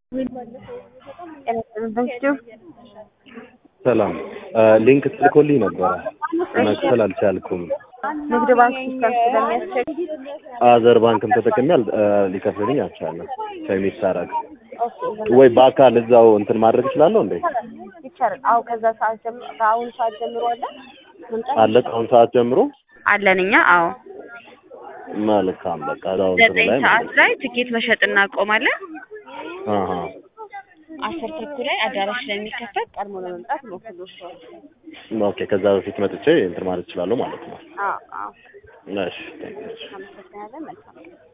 ሰላም ሊንክ ተልኮልኝ ነበር መክፈል አልቻልኩም። ንግድ ባንክ ሲስተም ስለሚያስቸግር አዘር ባንክም ተጠቅሜያል ሊከፍልልኝ አልቻለም። ፔሜንት አደረግ ወይ በአካል እዛው እንትን ማድረግ እችላለሁ እንዴ? ይቻላል። አዎ ከዛ ሰዓት ጀምሮ ከአሁን ሰዓት ጀምሮ አለ ከአሁን ሰዓት ጀምሮ አለን እኛ። አዎ መልካም በቃ አሁን እንትኑ ላይ 9 ሰዓት ላይ ትኬት መሸጥ እናቆማለን። አሃ 10 ተኩል ላይ አዳራሽ ላይ የሚከፈት ቀድሞ ለመምጣት ሞክሩ። ኦኬ ከዛ በፊት መጥቼ እንትን ማለት እችላለሁ ማለት ነው። አዎ አዎ እሺ አመሰግናለሁ። መልካም